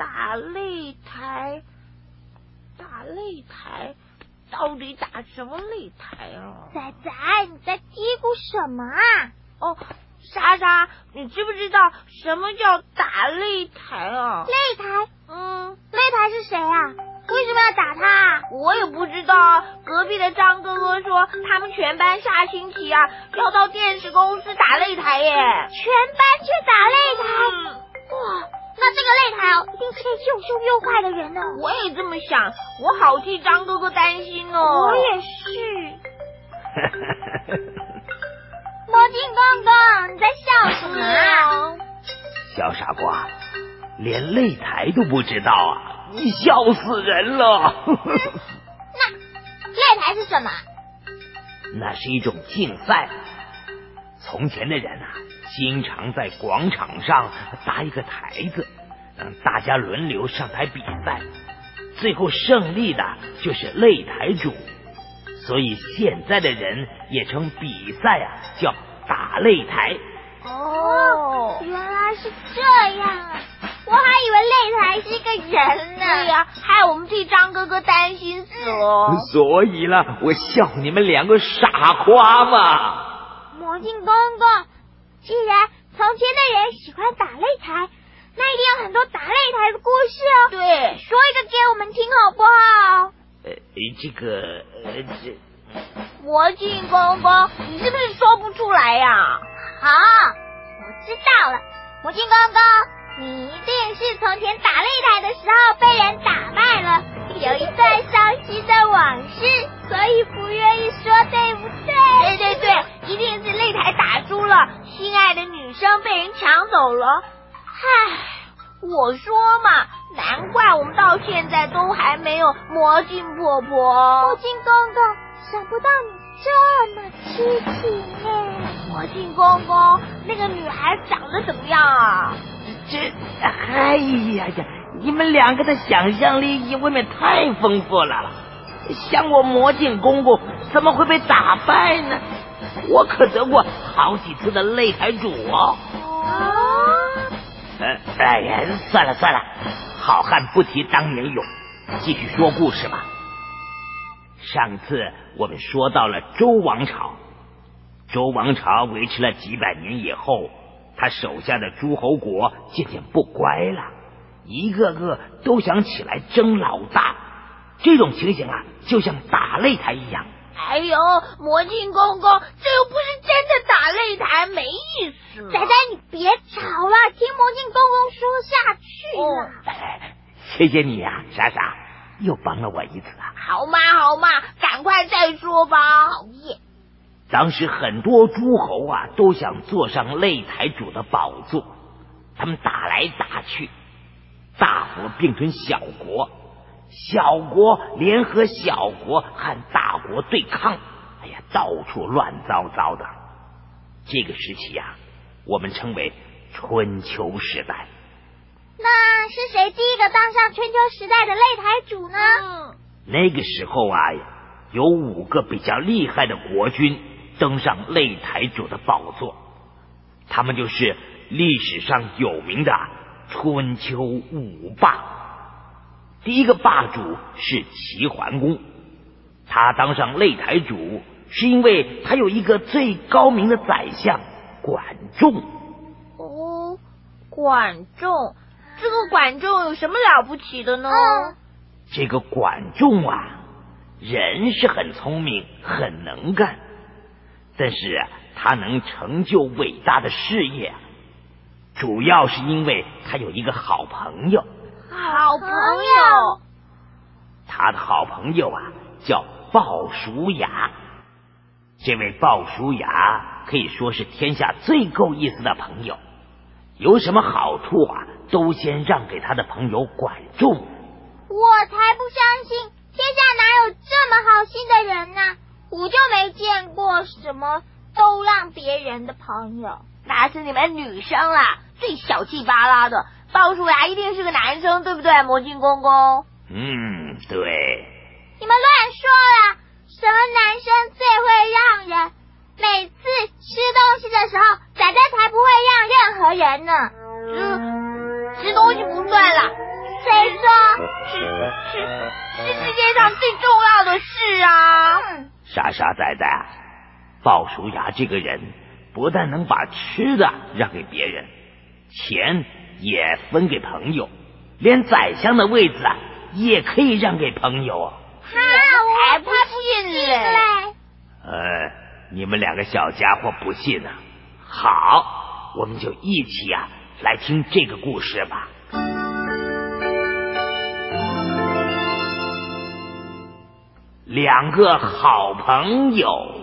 打擂台，到底打什么擂台啊？ 仔仔，你在嘀咕什么啊？ 哦，莎莎，你知不知道什么叫打擂台啊？ 擂台？擂台是谁啊？为什么要打他啊？ 我也不知道啊。隔壁的张哥哥说，他们全班下星期啊要到电视公司打擂台耶。 全班去打擂台？哇，那这个擂台一定是个又凶又坏的人呢。 我也这么想，我好替张哥哥担心哦。 我也是。魔镜公公，你在笑什么啊？ 小傻瓜，连擂台都不知道啊，你笑死人了。 那擂台是什么？ 那是一种竞赛。从前的人啊，经常在广场上搭一个台子，让大家轮流上台比赛，最后胜利的就是擂台主。所以现在的人也称比赛啊叫打擂台。 哦，原来是这样啊！我还以为擂台是一个人呢。 对呀，害我们替张哥哥担心死了。 所以了，我笑你们两个傻瓜嘛。 魔镜公公，既然从前的人喜欢打擂台，那一定有很多打擂台的故事哦。 对， 说一个给我们听好不好？ 魔镜公公，你是不是说不出来呀？ 好，我知道了。魔镜公公，你一定是从前打擂台的时候被人打败了，有一段伤心的往事，所以不愿意说，对不对？ 对，一定是擂台打输了，心爱的女生被人抢走了。唉，我说嘛，难怪我们到现在都还没有魔镜婆婆。 魔镜公公，想不到你这么痴情耶。 魔镜公公，那个女孩长得怎么样啊？ 哎呀，你们两个的想象力未免太丰富了。像我魔镜公公怎么会被打败呢？我可得过好几次的擂台主哦。哎呀，算了，好汉不提当年勇，继续说故事吧。上次我们说到了周王朝，周王朝维持了几百年以后，他手下的诸侯国渐渐不乖了，一个个都想起来争老大。这种情形啊，就像打擂台一样。 哎呦，魔镜公公，这又不是真的打擂台，没意思。 仔仔，你别吵了，听魔镜公公说下去了。 谢谢你啊，莎莎，又帮了我一次啊。 好嘛，赶快再说吧。 讨厌。 当时很多诸侯啊都想坐上擂台主的宝座，他们打来打去，大国并吞小国，小国联合小国和大国对抗，哎呀，到处乱糟糟的。这个时期啊，我们称为春秋时代。 那是谁第一个当上春秋时代的擂台主呢？ 那个时候啊，有5个比较厉害的国君登上擂台主的宝座，他们就是历史上有名的春秋5霸。第一个霸主是齐桓公，他当上擂台主是因为他有一个最高明的宰相管仲。 哦，管仲，这个管仲有什么了不起的呢？ 这个管仲啊，人是很聪明很能干，但是他能成就伟大的事业，主要是因为他有一个好朋友。 好朋友？ 他的好朋友啊叫鲍叔牙。这位鲍叔牙可以说是天下最够意思的朋友，有什么好处啊都先让给他的朋友管仲。 我才不相信天下哪有这么好心的人呢，我就没见过什么都让别人的朋友。 那是你们女生啦，最小气巴拉的。鲍叔牙一定是个男生，对不对，魔镜公公？ 对。 你们乱说了，什么男生最会让人？每次吃东西的时候，仔仔才不会让任何人呢。 吃东西不算啦， 谁说？ 是世界上最重要的事啊！ 傻傻崽崽，鲍叔牙这个人不但能把吃的让给别人，钱也分给朋友，连宰相的位子也可以让给朋友。 我才不信嘞！ 你们两个小家伙不信啊？好，我们就一起来听这个故事吧。两个好朋友。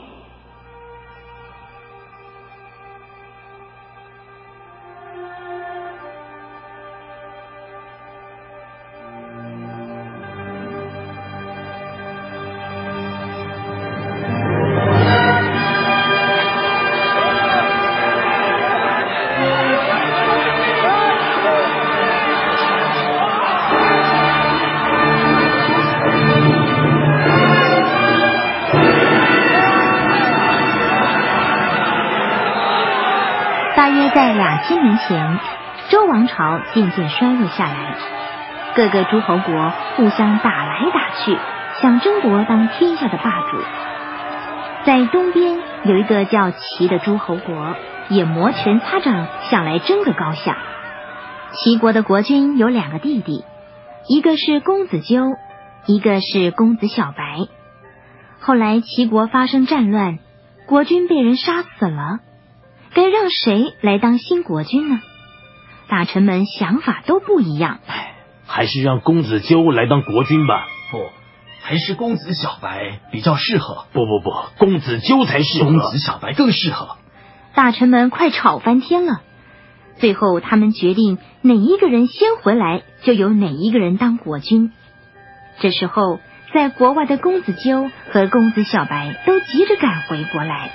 大约在2000年前，周王朝渐渐衰落下来，各个诸侯国互相打来打去，想争夺当天下的霸主。在东边有一个叫齐的诸侯国，也摩拳擦掌，想来争个高下。齐国的国君有2个弟弟，一个是公子纠，一个是公子小白。后来齐国发生战乱，国君被人杀死了，该让谁来当新国君呢？大臣们想法都不一样。 还是让公子纠来当国君吧。 不，还是公子小白比较适合。 不，公子纠才适合。 公子小白更适合。 大臣们快吵翻天了。最后他们决定，哪一个人先回来，就由哪一个人当国君。这时候，在国外的公子纠和公子小白都急着赶回国来。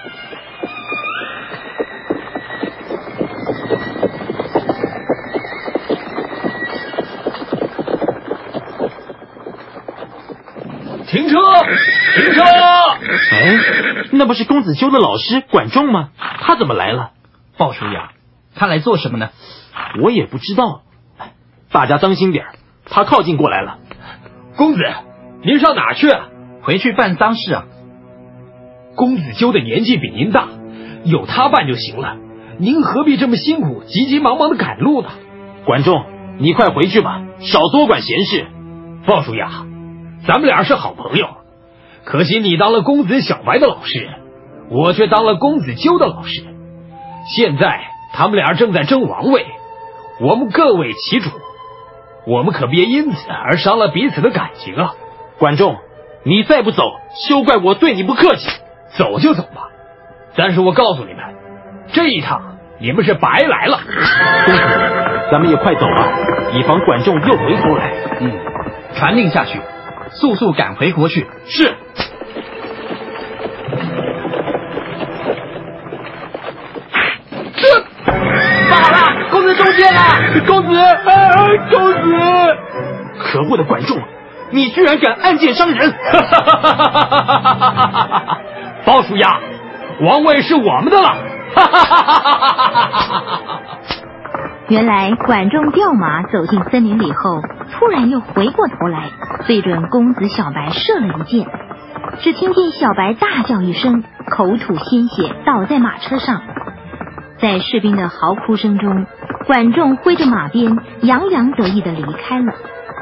停车！那不是公子纠的老师管仲吗？他怎么来了？ 鲍叔牙，他来做什么呢？ 我也不知道。大家当心点，他靠近过来了。 公子，您上哪去啊？ 回去办丧事啊。 公子纠的年纪比您大，有他办就行了。您何必这么辛苦，急急忙忙的赶路呢？ 管仲，你快回去吧，少多管闲事。 鲍叔牙，咱们俩是好朋友，可惜你当了公子小白的老师，我却当了公子纠的老师。现在他们俩正在争王位，我们各为其主，我们可别因此而伤了彼此的感情啊！ 管仲，你再不走，休怪我对你不客气。 走就走吧，但是我告诉你们，这一趟你们是白来了。 公子，咱们也快走吧，以防管仲又回头来。 传令下去，速速赶回国去。 是。 不好了，公子中箭了！公子， 可恶的管仲，你居然敢暗箭伤人！ 鲍叔牙，王位是我们的了！ 原来管仲调马走进森林里后，突然又回过头来，对准公子小白射了一箭。只听见小白大叫一声，口吐鲜血，倒在马车上。在士兵的嚎哭声中，管仲挥着马鞭，洋洋得意地离开了。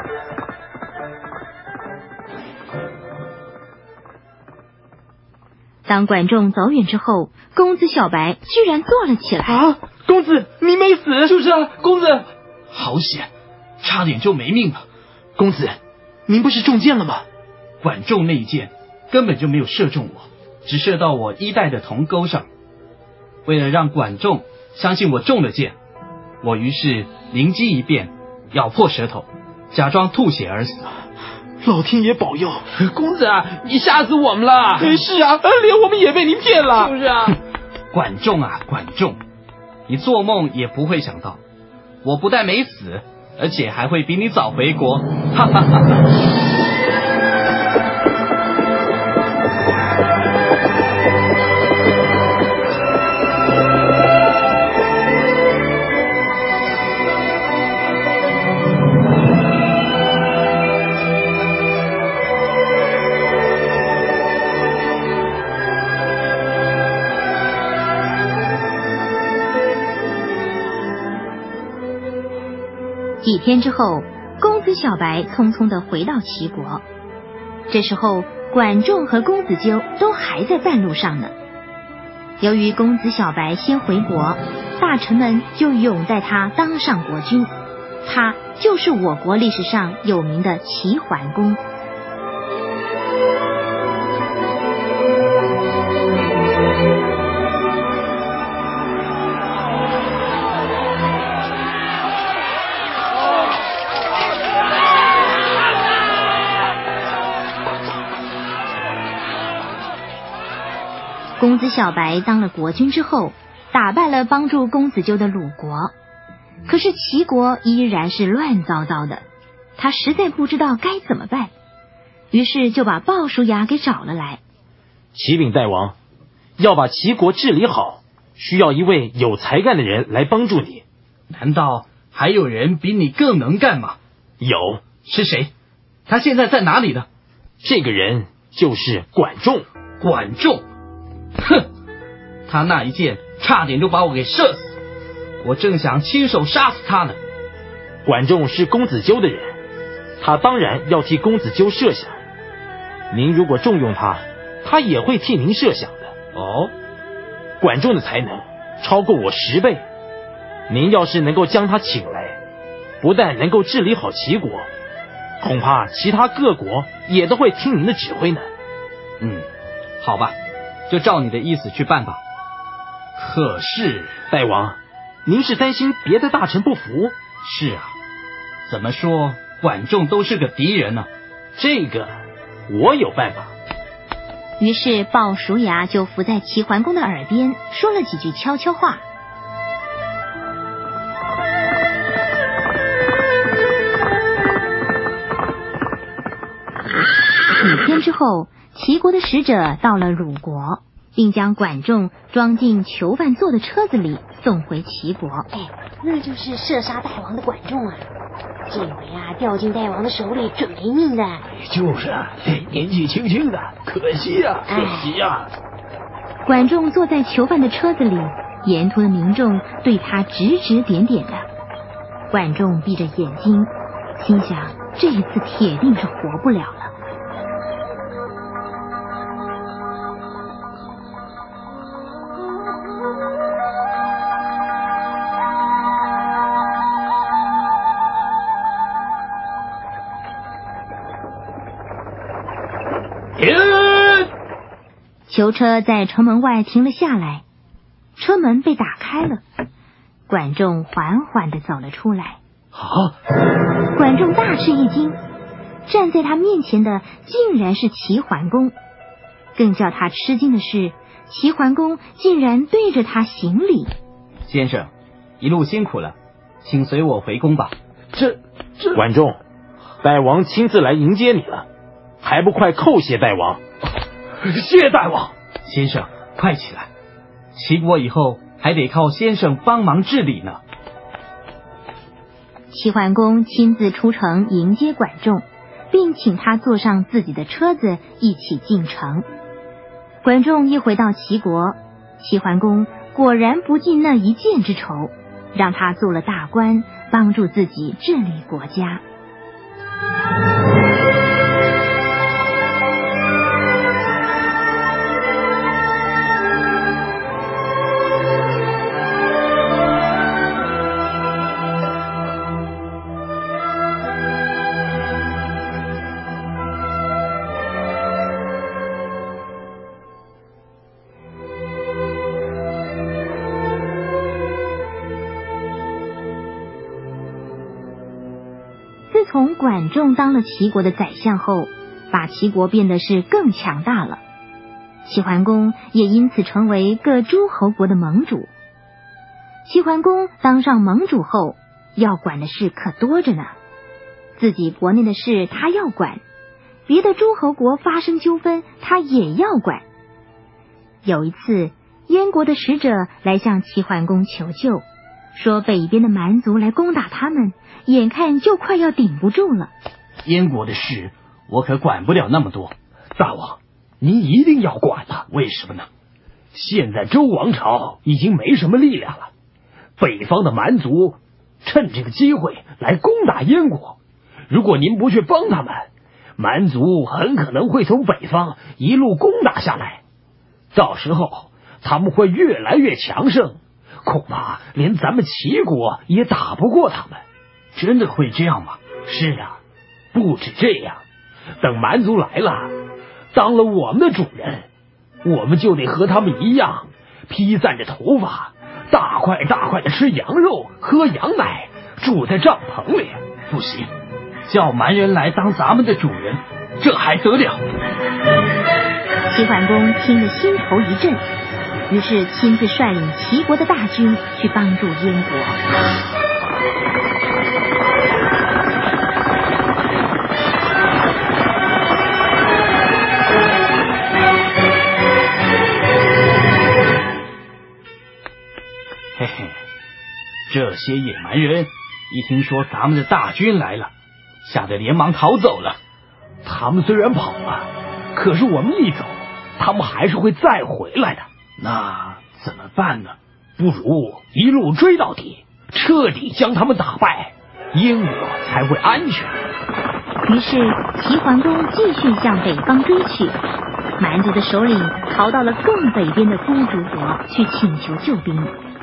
当管仲走远之后，公子小白居然坐了起来。 啊，公子，你没死？ 就是啊，公子， 好险，差点就没命了。 公子，您不是中箭了吗？ 管仲那一箭根本就没有射中我，只射到我衣带的铜钩上。为了让管仲相信我中了箭，我于是灵机一变，咬破舌头，假装吐血而死。 老天爷保佑！ 公子啊，你吓死我们了！ 是啊，连我们也被您骗了。 是不是啊？ 管仲啊，管仲，你做梦也不会想到，我不但没死，而且还会比你早回国。哈哈哈哈。 几天之后，公子小白匆匆地回到齐国。这时候，管仲和公子纠都还在半路上呢。由于公子小白先回国，大臣们就拥戴他当上国君，他就是我国历史上有名的齐桓公。公子小白当了国君之后，打败了帮助公子纠的鲁国，可是齐国依然是乱糟糟的，他实在不知道该怎么办，于是就把鲍叔牙给找了来。 启禀大王，要把齐国治理好，需要一位有才干的人来帮助你。 难道还有人比你更能干吗？ 有。 是谁？他现在在哪里呢？ 这个人就是管仲。 管仲？哼，他那一箭差点就把我给射死，我正想亲手杀死他呢。 管仲是公子纠的人，他当然要替公子纠设想。您如果重用他，他也会替您设想的。 哦， 管仲的才能超过我10倍，您要是能够将他请来，不但能够治理好齐国，恐怕其他各国也都会听您的指挥呢。 好吧，就照你的意思去办吧。可是大王，您是担心别的大臣不服？ 是啊，怎么说管仲都是个敌人呢？ 这个我有办法。 于是鲍叔牙就伏在齐桓公的耳边说了几句悄悄话。几天之后，齐国的使者到了鲁国，并将管仲装进囚犯坐的车子里送回齐国。 那就是射杀大王的管仲啊！这回啊，掉进大王的手里准没命的。 就是啊，年纪轻轻的，可惜啊，可惜啊！ 管仲坐在囚犯的车子里，沿途的民众对他指指点点的。管仲闭着眼睛，心想这一次铁定是活不了了。囚车在城门外停了下来，车门被打开了，管仲缓缓地走了出来。管仲大吃一惊，站在他面前的竟然是齐桓公。更叫他吃惊的是，齐桓公竟然对着他行礼。 先生，一路辛苦了，请随我回宫吧。 这管仲，大王亲自来迎接你了，还不快叩谢大王？ 谢大王。 先生，快起来，齐国以后还得靠先生帮忙治理呢。 齐桓公亲自出城迎接管仲，并请他坐上自己的车子一起进城。管仲一回到齐国，齐桓公果然不尽那一箭之仇，让他做了大官，帮助自己治理国家。自从管仲当了齐国的宰相后，把齐国变得是更强大了。齐桓公也因此成为各诸侯国的盟主。齐桓公当上盟主后，要管的事可多着呢。自己国内的事他要管，别的诸侯国发生纠纷他也要管。有一次，燕国的使者来向齐桓公求救，说北边的蛮族来攻打他们，眼看就快要顶不住了。 燕国的事我可管不了那么多。 大王，您一定要管了。为什么呢？现在周王朝已经没什么力量了，北方的蛮族趁这个机会来攻打燕国。如果您不去帮他们，蛮族很可能会从北方一路攻打下来，到时候他们会越来越强盛，恐怕连咱们齐国也打不过他们。 真的会这样吗？ 是啊，不止这样，等蛮族来了，当了我们的主人，我们就得和他们一样，披散着头发，大块大块的吃羊肉，喝羊奶，住在帐篷里。 不行，叫蛮人来当咱们的主人，这还得了？ 齐桓公听得心头一震，于是亲自率领齐国的大军去帮助燕国。 嘿嘿，这些野蛮人一听说咱们的大军来了，吓得连忙逃走了。 他们虽然跑了，可是我们一走，他们还是会再回来的。 那怎么办呢？ 不如一路追到底，彻底将他们打败，燕国才会安全。 于是齐桓公继续向北方追去，蛮族的首领逃到了更北边的孤竹国去请求救兵。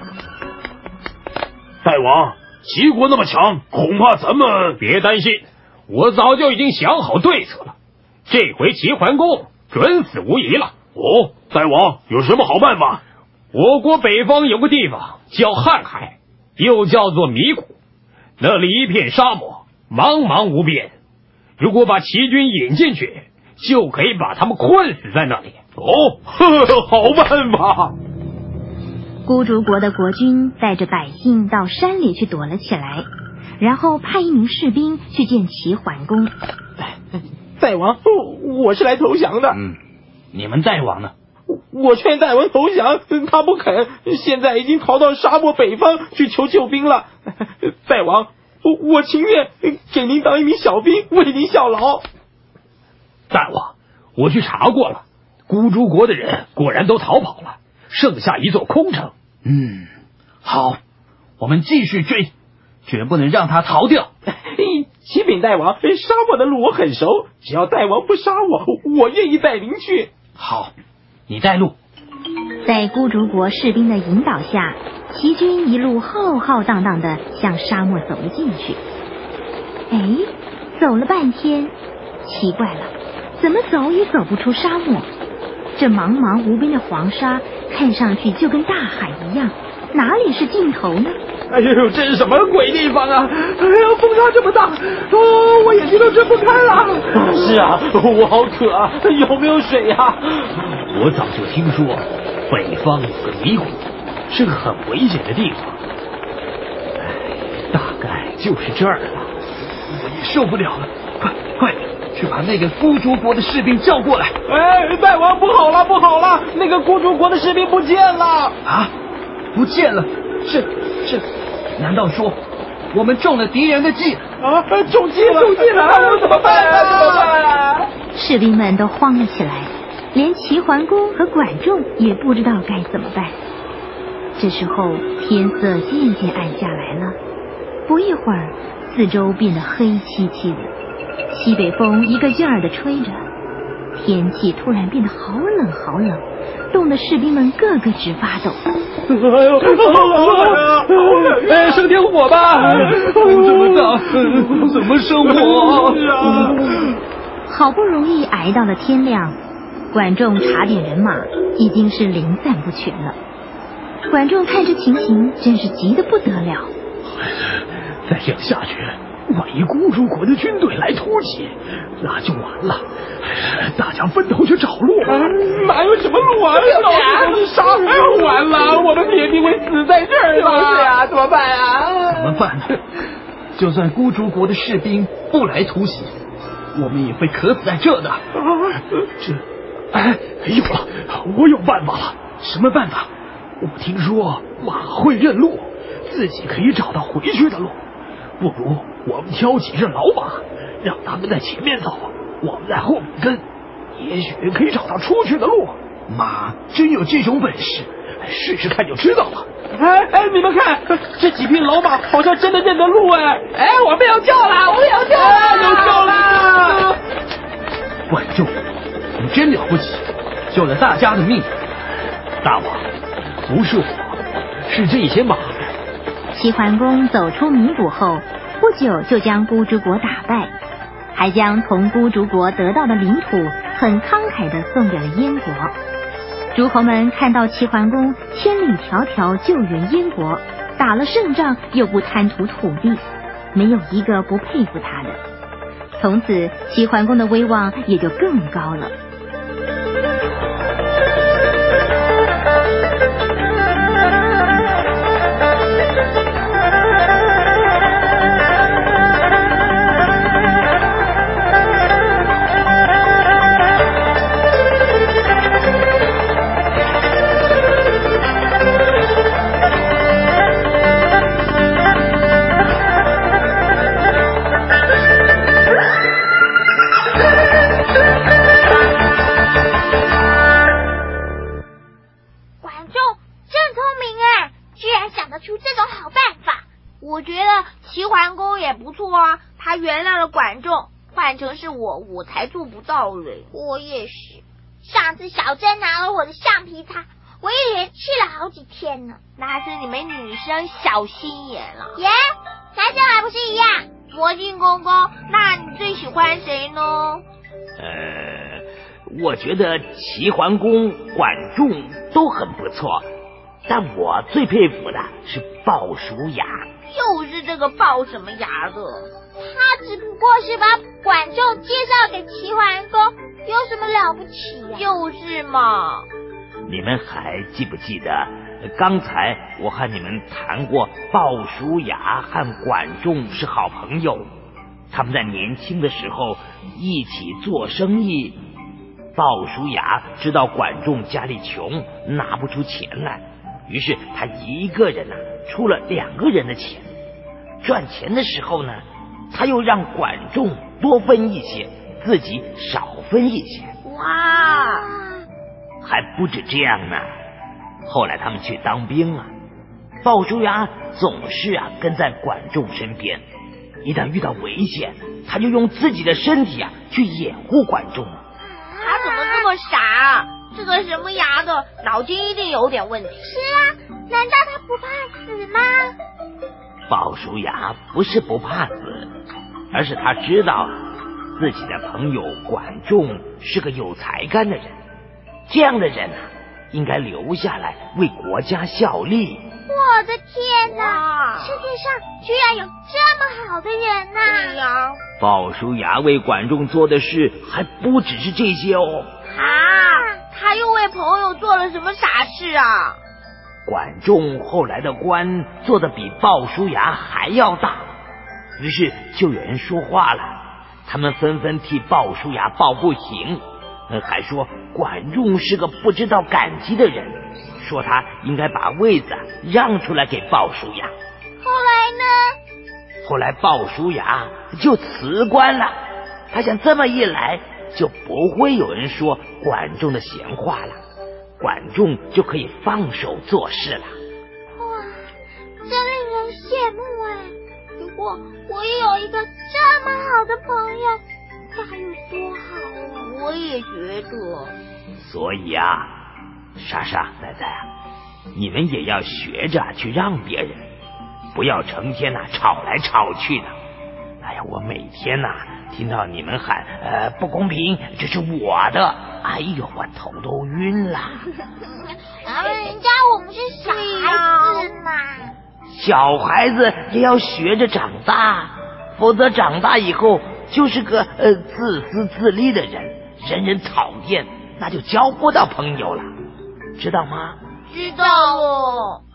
大王，齐国那么强，恐怕咱们…… 别担心，我早就已经想好对策了。这回齐桓公准死无疑了。 哦，大王有什么好办法？ 我国北方有个地方叫瀚海，又叫做迷谷，那里一片沙漠，茫茫无边。如果把齐军引进去，就可以把他们困死在那里。 哦，好办法。 孤竹国的国君带着百姓到山里去躲了起来，然后派一名士兵去见齐桓公。 大王，我是来投降的。 你们大王呢？ 我劝大王投降，他不肯，现在已经逃到沙漠北方去求救兵了。大王，我情愿给您当一名小兵，为您效劳。 大王，我去查过了，孤竹国的人果然都逃跑了，剩下一座空城。 好，我们继续追，绝不能让他逃掉。 启禀大王，沙漠的路我很熟，只要大王不杀我愿意带您去。 好，你带路。 在孤竹国士兵的引导下，齐军一路浩浩荡荡地向沙漠走了进去。走了半天，奇怪了，怎么走也走不出沙漠？这茫茫无边的黄沙看上去就跟大海一样，哪里是尽头呢？ 哎呦，这是什么鬼地方啊！哎呀，风沙这么大，我眼睛都睁不开了。是啊，我好渴啊，有没有水啊？ 我早就听说北方有个迷谷，是个很危险的地方，大概就是这儿了。 我也受不了了，快去把那个孤竹国的士兵叫过来。 大王，不好了，那个孤竹国的士兵不见了。 啊，不见了？是，难道说我们中了敌人的计？ 中计了，我怎么办？ 士兵们都慌了起来，连齐桓公和管仲也不知道该怎么办。这时候天色渐渐暗下来了，不一会儿四周变得黑漆漆的，西北风一个劲儿地吹着，天气突然变得好冷，冻得士兵们个个直发抖。 生点火吧！ 这么大，怎么生火？ 好不容易挨到了天亮，管仲查点人马，已经是零散不全了。管仲看这情形，真是急得不得了。 再这样下去，万一孤竹国的军队来突袭，那就完了。大家分头去找路。 哪有什么路啊？到处都是沙，完了，我们铁定会死在这儿了。是啊，怎么办啊？ 怎么办呢？就算孤竹国的士兵不来突袭，我们也会渴死在这的。 有了，我有办法了。 什么办法？ 我听说马会认路，自己可以找到回去的路。不如我们挑几只老马，让他们在前面走，我们在后面跟，也许可以找到出去的路。 马真有这种本事？ 试试看就知道了。 哎，你们看，这几匹老马好像真的认得路哎！ 哎，我们有救了，我们有救了，有救了！管仲，你真了不起，救了大家的命。大王，不是我，是这些马。 齐桓公走出弥谷后，不久就将孤竹国打败，还将从孤竹国得到的领土很慷慨地送给了燕国。诸侯们看到齐桓公千里迢迢救援燕国，打了胜仗又不贪图土地，没有一个不佩服他的。从此齐桓公的威望也就更高了。 我觉得齐桓公也不错啊，他原谅了管仲，换成是我才做不到嘞。 我也是，上次小珍拿了我的橡皮擦，我一连气了好几天呢。 那是你们女生小心眼了。 耶，男生还不是一样？ 魔镜公公，那你最喜欢谁呢？ 我觉得齐桓公、管仲都很不错，但我最佩服的是鲍叔牙。 又是这个鲍什么牙的？ 他只不过是把管仲介绍给齐桓公，有什么了不起呀？ 就是嘛。 你们还记不记得刚才我和你们谈过鲍叔牙和管仲是好朋友，他们在年轻的时候一起做生意。鲍叔牙知道管仲家里穷，拿不出钱来，于是他一个人出了2个人的钱。赚钱的时候呢，他又让管仲多分一些，自己少分一些。 哇， 还不止这样呢。后来他们去当兵鲍叔牙总是跟在管仲身边，一旦遇到危险，他就用自己的身体去掩护管仲。 他怎么这么傻？这个什么牙的脑筋一定有点问题。 是啊，难道他不怕死吗？ 鲍叔牙不是不怕死，而是他知道自己的朋友管仲是个有才干的人，这样的人应该留下来为国家效力。 我的天哪，世界上居然有这么好的人呐！ 对呀， 鲍叔牙为管仲做的事还不只是这些哦。 他又为朋友做了什么傻事啊？ 管仲后来的官做得比鲍叔牙还要大，于是就有人说话了，他们纷纷替鲍叔牙抱不平，还说管仲是个不知道感激的人，说他应该把位子让出来给鲍叔牙。 后来呢？ 后来鲍叔牙就辞官了，他想这么一来就不会有人说管仲的闲话了，管仲就可以放手做事了。 哇，真令人羡慕哎！如果我也有一个这么好的朋友，该有多好啊！ 我也觉得。 所以莎莎、仔仔你们也要学着去让别人，不要成天吵来吵去的。哎呀，我每天听到你们喊不公平，这是我的，哎呦，我头都晕了。 人家我们是小孩子嘛。 小孩子也要学着长大，否则长大以后就是个自私自利的人，人人讨厌，那就交不到朋友了，知道吗？ 知道了。